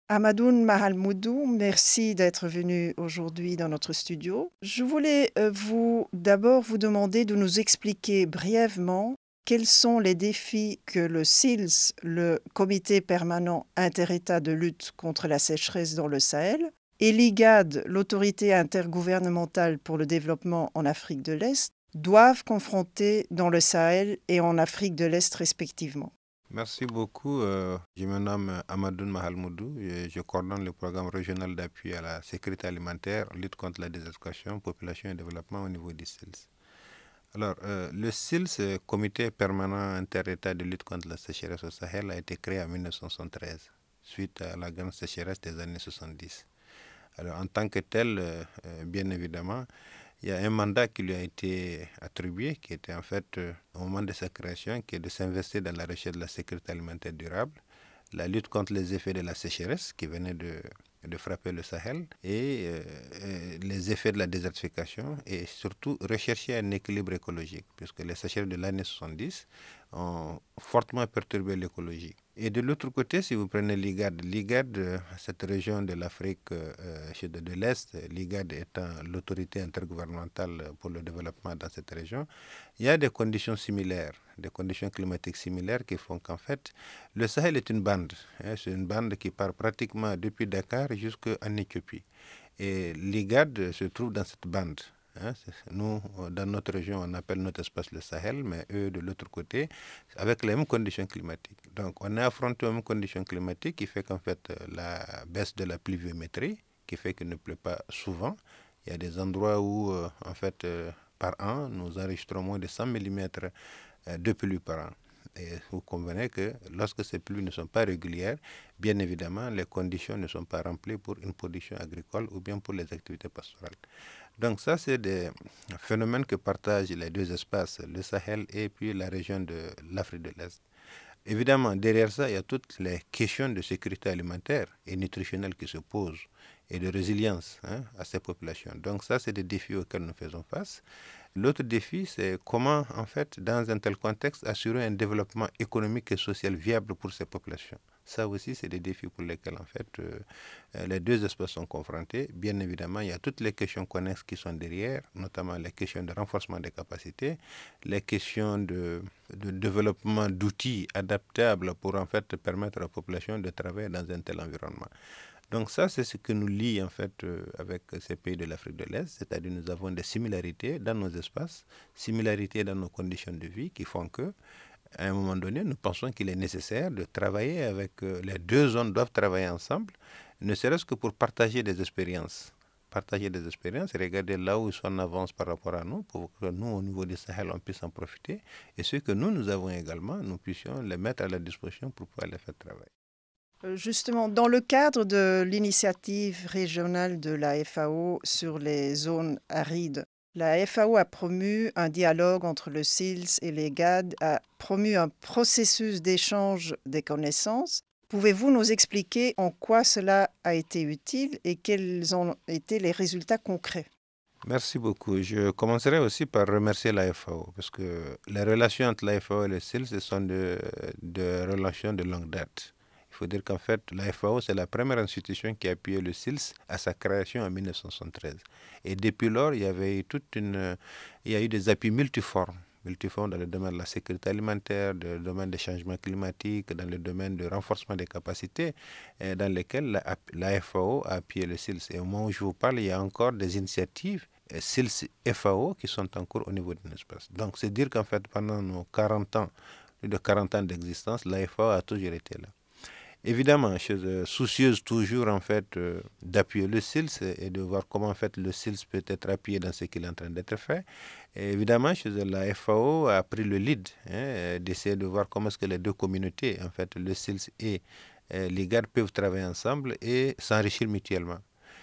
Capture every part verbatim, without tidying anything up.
Hamadoun Mahalmoudou, merci d'être venu aujourd'hui dans notre studio. Je voulais euh, vous d'abord vous demander de nous expliquer brièvement quels sont les défis que le C I L S, le Comité permanent inter-État de lutte contre la sécheresse dans le Sahel, et l'I G A D, l'autorité intergouvernementale pour le développement en Afrique de l'Est, doivent confronter dans le Sahel et en Afrique de l'Est respectivement. Merci beaucoup. Euh, je me nomme Hamadoun Mahalmoudou et je coordonne le programme régional d'appui à la sécurité alimentaire, lutte contre la désertification, population et développement au niveau du C I L S. Alors, euh, le C I L S, euh, Comité permanent inter-État de lutte contre la sécheresse au Sahel, a été créé en mille neuf cent soixante-treize, suite à la grande sécheresse des années soixante-dix. Alors, en tant que tel, euh, euh, bien évidemment, il y a un mandat qui lui a été attribué, qui était en fait, euh, au moment de sa création, qui est de s'investir dans la recherche de la sécurité alimentaire durable, la lutte contre les effets de la sécheresse qui venait de, de frapper le Sahel et euh, euh, les effets de la désertification et surtout rechercher un équilibre écologique, puisque les sécheresses de l'année soixante-dix ont fortement perturbé l'écologie. Et de l'autre côté, si vous prenez l'I G A D, l'I G A D, euh, cette région de l'Afrique euh, de, de l'Est, l'I G A D étant l'autorité intergouvernementale pour le développement dans cette région, il y a des conditions similaires, des conditions climatiques similaires qui font qu'en fait, le Sahel est une bande. Hein, c'est une bande qui part pratiquement depuis Dakar jusqu'en Éthiopie. Et l'I G A D se trouve dans cette bande. Hein, nous, dans notre région, on appelle notre espace le Sahel, mais eux, de l'autre côté, avec les mêmes conditions climatiques. Donc, on est affronté aux mêmes conditions climatiques qui fait qu'en fait, la baisse de la pluviométrie, qui fait qu'il ne pleut pas souvent. Il y a des endroits où, euh, en fait, euh, par an, nous enregistrons moins de cent millimètres euh, de pluie par an. Et vous convenez que lorsque ces pluies ne sont pas régulières, bien évidemment, les conditions ne sont pas remplies pour une production agricole ou bien pour les activités pastorales. Donc ça, c'est des phénomènes que partagent les deux espaces, le Sahel et puis la région de l'Afrique de l'Est. Évidemment, derrière ça, il y a toutes les questions de sécurité alimentaire et nutritionnelle qui se posent et de résilience hein, à ces populations. Donc ça, c'est des défis auxquels nous faisons face. L'autre défi, c'est comment, en fait, dans un tel contexte, assurer un développement économique et social viable pour ces populations. Ça aussi, c'est des défis pour lesquels, en fait, euh, les deux espaces sont confrontés. Bien évidemment, il y a toutes les questions connexes qui sont derrière, notamment les questions de renforcement des capacités, les questions de, de développement d'outils adaptables pour, en fait, permettre à la population de travailler dans un tel environnement. Donc ça, c'est ce que nous lie en fait euh, avec ces pays de l'Afrique de l'Est, c'est-à-dire nous avons des similarités dans nos espaces, similarités dans nos conditions de vie qui font que, à un moment donné, nous pensons qu'il est nécessaire de travailler avec, euh, les deux zones doivent travailler ensemble, ne serait-ce que pour partager des expériences. Partager des expériences et regarder là où ils sont en avance par rapport à nous, pour que nous, au niveau du Sahel, on puisse en profiter. Et ce que nous, nous avons également, nous puissions les mettre à la disposition pour pouvoir les faire travailler. Justement, dans le cadre de l'initiative régionale de la F A O sur les zones arides, la F A O a promu un dialogue entre le C I L S et les G A D, a promu un processus d'échange des connaissances. Pouvez-vous nous expliquer en quoi cela a été utile et quels ont été les résultats concrets? Merci beaucoup. Je commencerai aussi par remercier la F A O parce que les relations entre la F A O et le C I L S, ce sont de, de relations de longue date. Il faut dire qu'en fait, la F A O, c'est la première institution qui a appuyé le C I L S à sa création en mille neuf cent soixante-treize. Et depuis lors, il y avait toute une, il y a eu des appuis multiformes. multiformes dans le domaine de la sécurité alimentaire, dans le domaine des changements climatiques, dans le domaine du renforcement des capacités, dans lesquels la, la F A O a appuyé le C I L S. Et au moment où je vous parle, il y a encore des initiatives C I L S F A O qui sont en cours au niveau de l'espace. Donc c'est dire qu'en fait, pendant nos quarante ans, plus de quarante ans d'existence, la F A O a toujours été là. Évidemment, je suis soucieuse toujours en fait euh, d'appuyer le C I L S et de voir comment en fait le C I L S peut être appuyé dans ce qu'il est en train d'être fait. Et évidemment, chez la F A O a pris le lead hein, d'essayer de voir comment est-ce que les deux communautés, en fait, le C I L S et euh, les G A D peuvent travailler ensemble et s'enrichir mutuellement.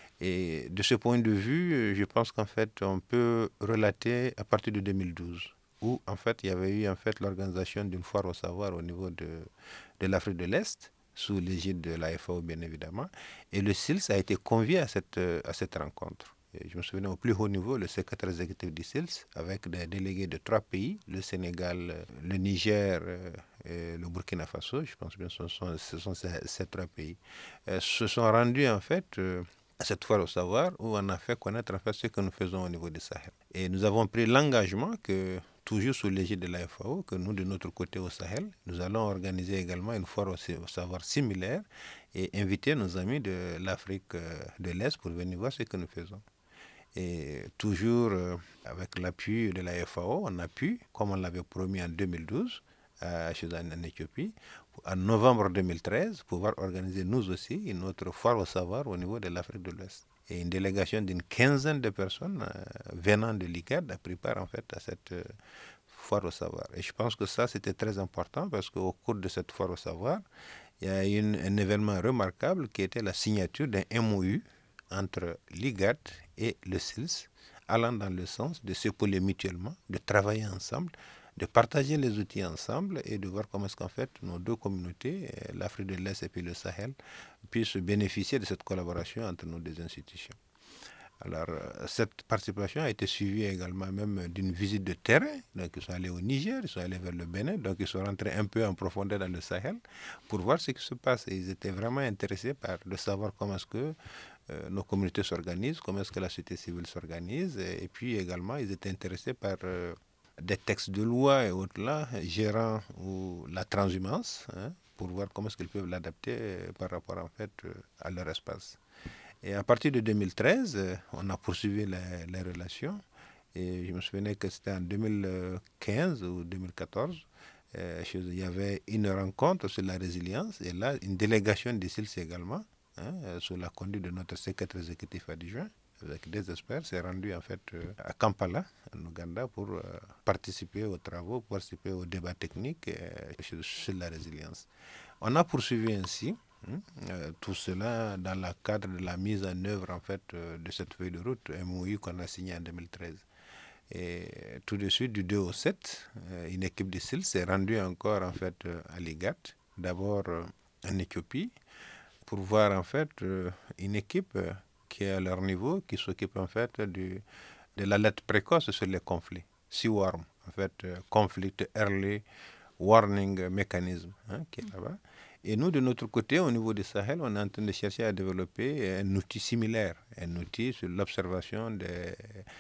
Et de ce point de vue, je pense qu'en fait, on peut relater à partir de deux mille douze, où en fait, il y avait eu en fait l'organisation d'une foire au savoir au niveau de, de l'Afrique de l'Est, sous l'égide de la F A O bien évidemment, et le C I L S a été convié à cette, à cette rencontre. Et je me souviens au plus haut niveau, le secrétaire exécutif du S I L S, avec des délégués de trois pays, le Sénégal, le Niger et le Burkina Faso, je pense bien que ce sont, ce sont ces, ces trois pays, euh, se sont rendus en fait euh, à cette foire au savoir où on a fait connaître en fait ce que nous faisons au niveau du Sahel. Et nous avons pris l'engagement que, toujours sous l'égide de l'A F A O, que nous, de notre côté au Sahel, nous allons organiser également une foire au savoir similaire et inviter nos amis de l'Afrique de l'Est pour venir voir ce que nous faisons. Et toujours euh, avec l'appui de l'A F A O, on a pu, comme on l'avait promis en deux mille douze, à Chuzan en Éthiopie, en novembre deux mille treize, pouvoir organiser nous aussi une autre foire au savoir au niveau de l'Afrique de l'Ouest. Et une délégation d'une quinzaine de personnes euh, venant de l'I C A D a pris part en fait à cette euh, foire au savoir. Et je pense que ça c'était très important parce qu'au cours de cette foire au savoir, il y a eu une, un événement remarquable qui était la signature d'un M O U entre l'I G A D et le S I L S, allant dans le sens de s'épauler mutuellement, de travailler ensemble, de partager les outils ensemble et de voir comment est-ce qu'en fait nos deux communautés, l'Afrique de l'Est et puis le Sahel, puissent bénéficier de cette collaboration entre nos deux institutions. Alors, cette participation a été suivie également même d'une visite de terrain. Donc, ils sont allés au Niger, ils sont allés vers le Bénin, donc ils sont rentrés un peu en profondeur dans le Sahel pour voir ce qui se passe. Et ils étaient vraiment intéressés par de savoir comment est-ce que euh, nos communautés s'organisent, comment est-ce que la société civile s'organise. Et, et puis également, ils étaient intéressés par euh, des textes de loi et autres là, gérant ou la transhumance, hein, pour voir comment est-ce qu'ils peuvent l'adapter par rapport en fait à leur espace. Et à partir de deux mille treize, on a poursuivi les, les relations. Et je me souvenais que c'était en deux mille quinze ou deux mille quatorze. Euh, il y avait une rencontre sur la résilience. Et là, une délégation du S I L S également, hein, sous la conduite de notre secrétaire exécutif adjoint, avec des experts, s'est rendu en fait euh, à Kampala, en Ouganda, pour euh, participer aux travaux, participer aux débats techniques euh, sur la résilience. On a poursuivi ainsi. Euh, tout cela dans le cadre de la mise en œuvre en fait euh, de cette feuille de route M O U qu'on a signée en deux mille treize. Et tout de suite du deux au sept, euh, une équipe de S I L S s'est rendue encore en fait euh, à l'I G A D, d'abord euh, en Éthiopie, pour voir en fait euh, une équipe euh, qui est à leur niveau, qui s'occupe en fait du, de l'alerte précoce sur les conflits, C W A R M, en fait euh, Conflict Early Warning Mechanism, hein, qui est là-bas. Et nous, de notre côté, au niveau du Sahel, on est en train de chercher à développer un outil similaire, un outil sur l'observation des,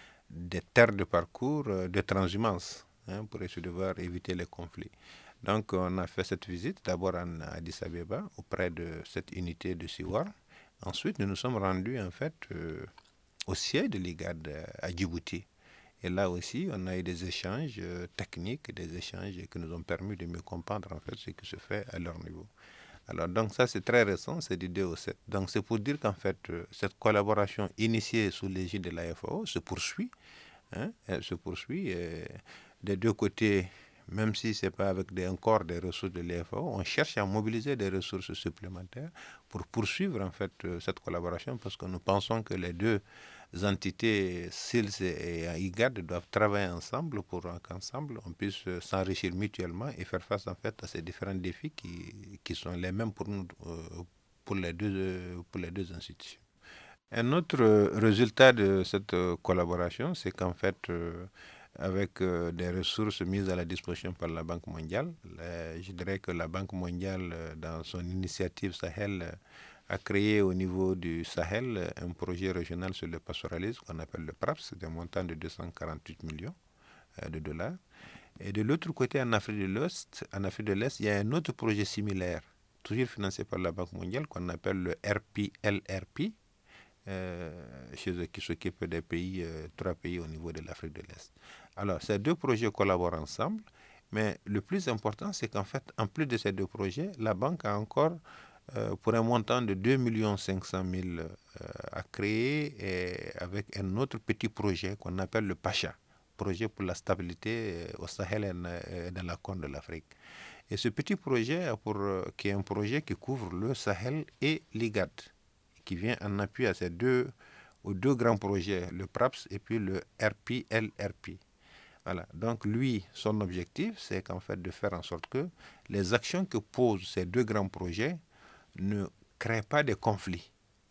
des terres de parcours de transhumance, hein, pour essayer de voir éviter les conflits. Donc, on a fait cette visite, d'abord en Addis Abeba, auprès de cette unité de C W A R. Ensuite, nous nous sommes rendus, en fait, euh, au siège de l'I G A D à Djibouti. Et là aussi, on a eu des échanges euh, techniques, des échanges qui nous ont permis de mieux comprendre en fait ce qui se fait à leur niveau. Alors donc ça c'est très récent, c'est du deux au sept. Donc c'est pour dire qu'en fait euh, cette collaboration initiée sous l'égide de l'A F A O se poursuit, hein, elle se poursuit euh, des deux côtés, même si ce n'est pas avec des, encore des ressources de l'A F A O, on cherche à mobiliser des ressources supplémentaires pour poursuivre en fait euh, cette collaboration parce que nous pensons que les deux entités S I L S et I G A D doivent travailler ensemble pour qu'ensemble on puisse s'enrichir mutuellement et faire face en fait à ces différents défis qui, qui sont les mêmes pour nous, pour les deux, pour les deux institutions. Un autre résultat de cette collaboration, c'est qu'en fait, avec des ressources mises à la disposition par la Banque mondiale, je dirais que la Banque mondiale, dans son initiative Sahel, a créé au niveau du Sahel un projet régional sur le pastoralisme qu'on appelle le P R A P S, d'un montant de deux cent quarante-huit millions de dollars. Et de l'autre côté, en Afrique de l'Est, en Afrique de l'Est, il y a un autre projet similaire, toujours financé par la Banque mondiale, qu'on appelle le R P L R P, euh, chez eux, qui s'occupe des pays, euh, trois pays au niveau de l'Afrique de l'Est. Alors, ces deux projets collaborent ensemble, mais le plus important, c'est qu'en fait, en plus de ces deux projets, la banque a encore Euh, pour un montant de deux millions cinq cent mille euh, à créer et avec un autre petit projet qu'on appelle le PACHA, projet pour la stabilité euh, au Sahel et euh, dans la Corne de l'Afrique. Et ce petit projet, pour, euh, qui est un projet qui couvre le Sahel et l'I G A D, qui vient en appui à ces deux, aux deux grands projets, le P R A P S et puis le R P L R P. Voilà. Donc lui, son objectif, c'est qu'en fait de faire en sorte que les actions que posent ces deux grands projets ne créent pas de conflits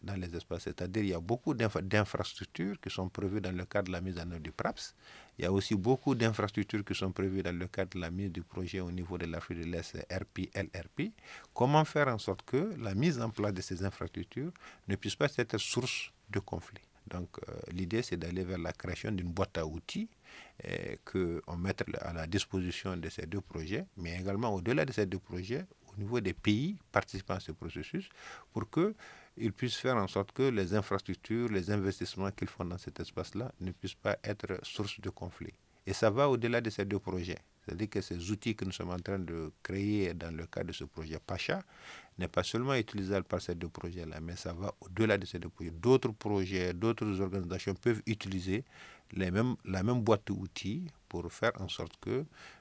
dans les espaces. C'est-à-dire qu'il y a beaucoup d'inf- d'infrastructures qui sont prévues dans le cadre de la mise en œuvre du PRAPS. Il y a aussi beaucoup d'infrastructures qui sont prévues dans le cadre de la mise du projet au niveau de l'Afrique de l'Est, R P L R P. Comment faire en sorte que la mise en place de ces infrastructures ne puisse pas être source de conflit? Donc euh, l'idée, c'est d'aller vers la création d'une boîte à outils eh, qu'on mette à la disposition de ces deux projets, mais également au-delà de ces deux projets, au niveau des pays participant à ce processus, pour qu'ils puissent faire en sorte que les infrastructures, les investissements qu'ils font dans cet espace-là ne puissent pas être source de conflit. Et ça va au-delà de ces deux projets. C'est-à-dire que ces outils que nous sommes en train de créer dans le cadre de ce projet Pacha n'est pas seulement utilisable par ces deux projets-là, mais ça va au-delà de ces deux projets. D'autres projets, d'autres organisations peuvent utiliser les mêmes, la même boîte d'outils pour faire en sorte que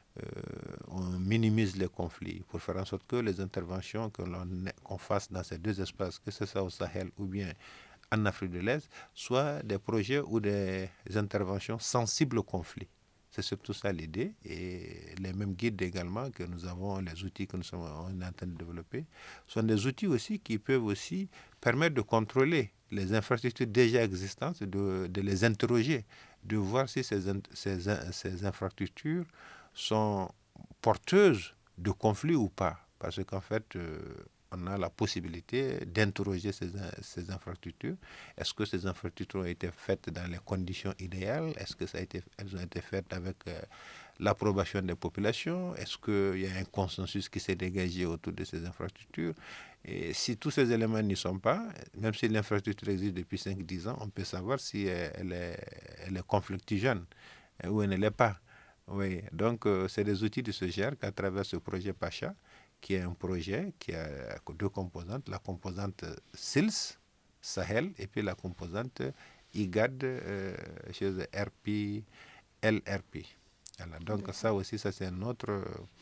euh, on minimise les conflits, pour faire en sorte que les interventions que l'on, qu'on fasse dans ces deux espaces, que ce soit au Sahel ou bien en Afrique de l'Est, soient des projets ou des interventions sensibles au conflit. C'est surtout ça l'idée. Et les mêmes guides également que nous avons, les outils que nous sommes on est en train de développer, sont des outils aussi qui peuvent aussi permettre de contrôler les infrastructures déjà existantes, de, de les interroger, de voir si ces, ces, ces infrastructures sont porteuses de conflits ou pas. Parce qu'en fait, euh, on a la possibilité d'interroger ces, ces infrastructures. Est-ce que ces infrastructures ont été faites dans les conditions idéales? Est-ce que ça a été, elles ont été faites avec euh, l'approbation des populations? Est-ce qu'il y a un consensus qui s'est dégagé autour de ces infrastructures? Et si tous ces éléments n'y sont pas, même si l'infrastructure existe depuis cinq à dix ans, on peut savoir si elle est, elle est conflictigène ou elle ne l'est pas. Oui, donc euh, c'est des outils de ce genre qu'à travers ce projet Pacha, qui est un projet qui a deux composantes, la composante S I L S, Sahel, et puis la composante I G A D, euh, chez R P L R P. Voilà, donc D'accord. ça aussi, ça c'est un autre,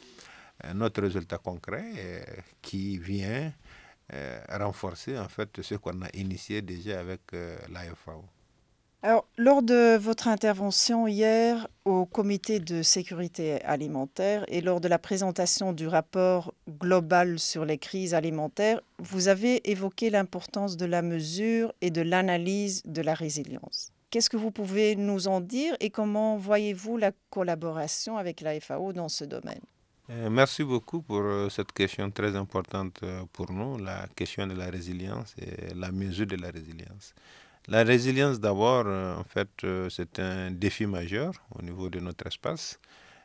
un autre résultat concret euh, qui vient euh, renforcer en fait ce qu'on a initié déjà avec euh, l'A F A O. Alors, lors de votre intervention hier au comité de sécurité alimentaire et lors de la présentation du rapport global sur les crises alimentaires, vous avez évoqué l'importance de la mesure et de l'analyse de la résilience. Qu'est-ce que vous pouvez nous en dire et comment voyez-vous la collaboration avec l'A F A O dans ce domaine? Euh, merci beaucoup pour euh, cette question très importante euh, pour nous, la question de la résilience et la mesure de la résilience. La résilience, d'abord, euh, en fait, euh, c'est un défi majeur au niveau de notre espace.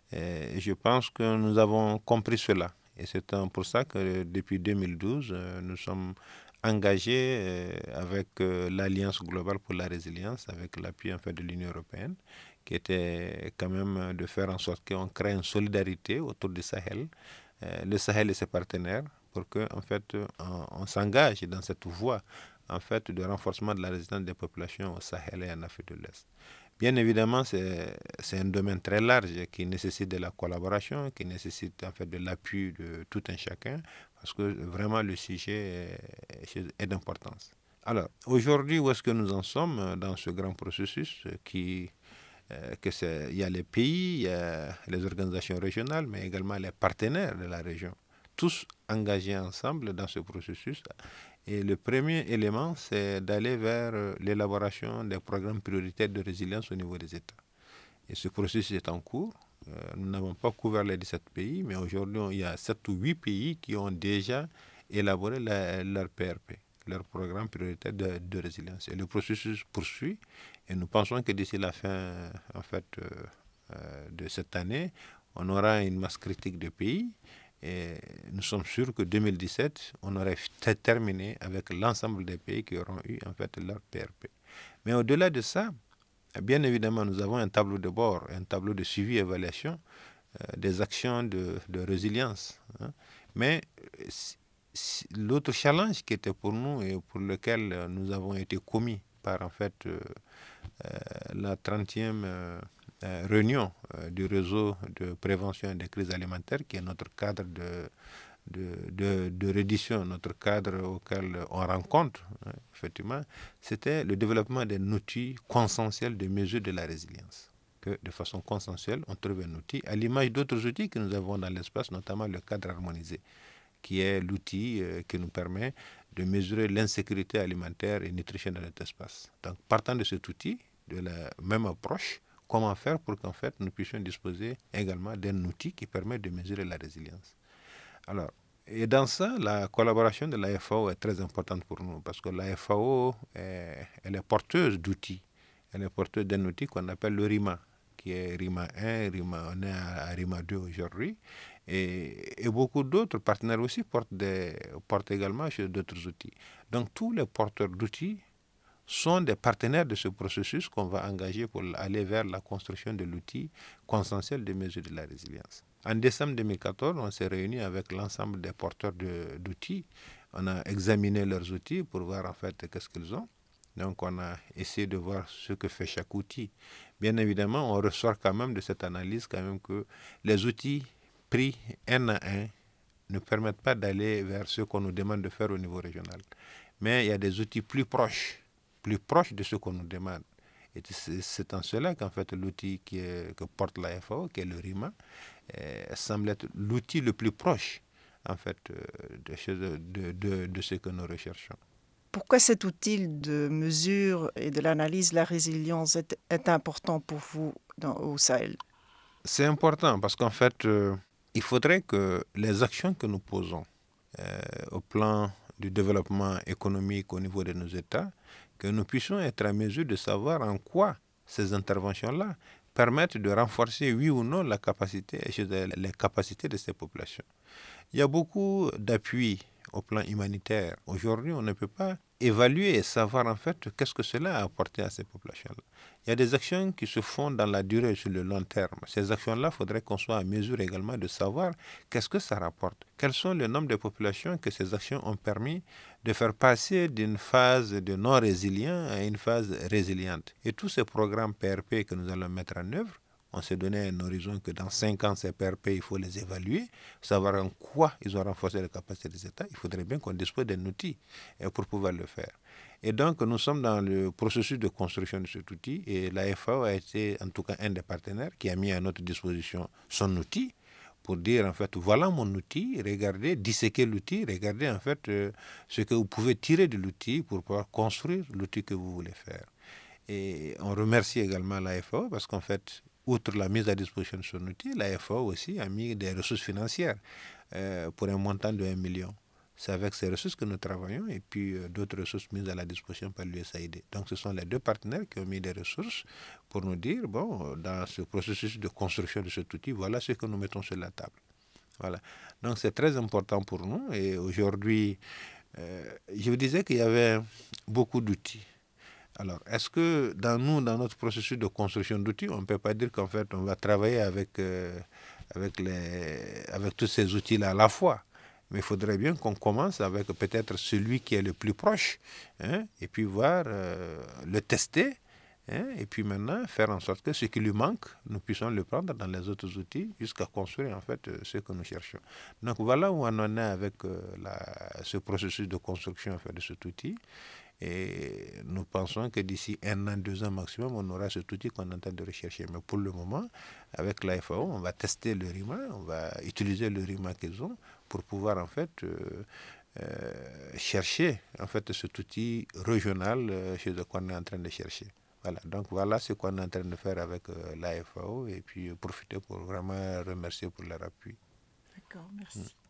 Et je pense que nous avons compris cela. Et c'est un- pour ça que depuis deux mille douze, euh, nous sommes engagés euh, avec euh, l'Alliance globale pour la résilience, avec l'appui en fait, de l'Union européenne, qui était quand même de faire en sorte qu'on crée une solidarité autour du Sahel, euh, le Sahel et ses partenaires, pour qu'en en fait, on, on s'engage dans cette voie en fait, de renforcement de la résilience des populations au Sahel et en Afrique de l'Est. Bien évidemment, c'est, c'est un domaine très large qui nécessite de la collaboration, qui nécessite en fait de l'appui de tout un chacun, parce que vraiment le sujet est, est d'importance. Alors, aujourd'hui, où est-ce que nous en sommes dans ce grand processus qui, euh, que c'est, il y a les pays, il y a les organisations régionales, mais également les partenaires de la région, tous engagés ensemble dans ce processus. Et le premier élément, c'est d'aller vers l'élaboration des programmes prioritaires de résilience au niveau des États. Et ce processus est en cours. Euh, nous n'avons pas couvert les dix-sept pays, mais aujourd'hui, il y a sept ou huit pays qui ont déjà élaboré la, leur P R P, leur programme prioritaire de, de résilience. Et le processus poursuit. Et nous pensons que d'ici la fin en fait, euh, euh, de cette année, on aura une masse critique de pays. Et nous sommes sûrs que deux mille dix-sept, on aurait terminé avec l'ensemble des pays qui auront eu en fait leur P R P. Mais au-delà de ça, bien évidemment, nous avons un tableau de bord, un tableau de suivi et évaluation euh, des actions de, de résilience. Hein. Mais si, si, l'autre challenge qui était pour nous et pour lequel nous avons été commis par en fait euh, euh, la trentième euh, Euh, réunion euh, du réseau de prévention des crises alimentaires, qui est notre cadre de, de, de, de reddition, notre cadre auquel on rencontre, hein, effectivement, c'était le développement d'un outil consensuel de mesure de la résilience. Que de façon consensuelle, on trouve un outil, à l'image d'autres outils que nous avons dans l'espace, notamment le cadre harmonisé, qui est l'outil euh, qui nous permet de mesurer l'insécurité alimentaire et nutritionnelle dans notre espace. Donc, partant de cet outil, de la même approche, comment faire pour qu'en fait, nous puissions disposer également d'un outil qui permet de mesurer la résilience. Alors, et dans ça, la collaboration de la F A O est très importante pour nous parce que la F A O, est, elle est porteuse d'outils. Elle est porteuse d'un outil qu'on appelle le RIMA, qui est RIMA un, RIMA, on est à RIMA deux aujourd'hui. Et, et beaucoup d'autres partenaires aussi portent, des, portent également sur d'autres outils. Donc, tous les porteurs d'outils sont des partenaires de ce processus qu'on va engager pour aller vers la construction de l'outil consensuel de mesure de la résilience. En décembre deux mille quatorze, on s'est réunis avec l'ensemble des porteurs de, d'outils. On a examiné leurs outils pour voir en fait qu'est-ce qu'ils ont. Donc on a essayé de voir ce que fait chaque outil. Bien évidemment, on ressort quand même de cette analyse quand même que les outils pris un à un ne permettent pas d'aller vers ce qu'on nous demande de faire au niveau régional. Mais il y a des outils plus proches, plus proches de ce qu'on nous demande. Et c'est en cela qu'en fait l'outil qui est, que porte la F A O, qui est le RIMA, euh, semble être l'outil le plus proche en fait de, de, de, de ce que nous recherchons. Pourquoi cet outil de mesure et de l'analyse de la résilience est, est important pour vous dans, au Sahel? C'est important parce qu'en fait, euh, il faudrait que les actions que nous posons euh, au plan du développement économique au niveau de nos États, que nous puissions être à mesure de savoir en quoi ces interventions-là permettent de renforcer, oui ou non, la capacité, les capacités de ces populations. Il y a beaucoup d'appuis au plan humanitaire. Aujourd'hui, on ne peut pas évaluer et savoir en fait qu'est-ce que cela a apporté à ces populations-là. Il y a des actions qui se font dans la durée, sur le long terme. Ces actions-là, il faudrait qu'on soit à mesure également de savoir qu'est-ce que ça rapporte. Quels sont le nombre de populations que ces actions ont permis de faire passer d'une phase de non-résilient à une phase résiliente. Et tous ces programmes P R P que nous allons mettre en œuvre, on s'est donné un horizon que dans cinq ans, ces P R P, il faut les évaluer, savoir en quoi ils ont renforcé les capacités des États. Il faudrait bien qu'on dispose d'un outil pour pouvoir le faire. Et donc, nous sommes dans le processus de construction de cet outil et la F A O a été en tout cas un des partenaires qui a mis à notre disposition son outil pour dire en fait, voilà mon outil, regardez, disséquez l'outil, regardez en fait euh, ce que vous pouvez tirer de l'outil pour pouvoir construire l'outil que vous voulez faire. Et on remercie également la F A O parce qu'en fait, outre la mise à disposition de son outil, la F A O aussi a mis des ressources financières euh, pour un montant de un million. C'est avec ces ressources que nous travaillons et puis euh, d'autres ressources mises à la disposition par l'U S A I D. Donc ce sont les deux partenaires qui ont mis des ressources pour nous dire, bon, dans ce processus de construction de cet outil, voilà ce que nous mettons sur la table. Voilà. Donc c'est très important pour nous et aujourd'hui, euh, je vous disais qu'il y avait beaucoup d'outils. Alors, est-ce que dans nous, dans notre processus de construction d'outils, on ne peut pas dire qu'en fait, on va travailler avec, euh, avec, les, avec tous ces outils-là à la fois? Mais il faudrait bien qu'on commence avec peut-être celui qui est le plus proche, hein, et puis voir, euh, le tester, hein, et puis maintenant faire en sorte que ce qui lui manque, nous puissions le prendre dans les autres outils jusqu'à construire en fait ce que nous cherchons. Donc voilà où on en est avec euh, la, ce processus de construction en fait, de cet outil. Et nous pensons que d'ici un an, deux ans maximum, on aura cet outil qu'on est en train de rechercher. Mais pour le moment, avec la F A O, on va tester le RIMA, on va utiliser le RIMA qu'ils ont pour pouvoir en fait euh, euh, chercher en fait cet outil régional euh, chez ce qu'on est en train de chercher. Voilà, donc voilà ce qu'on est en train de faire avec euh, la F A O et puis euh, profiter pour vraiment remercier pour leur appui. D'accord, merci. Mm.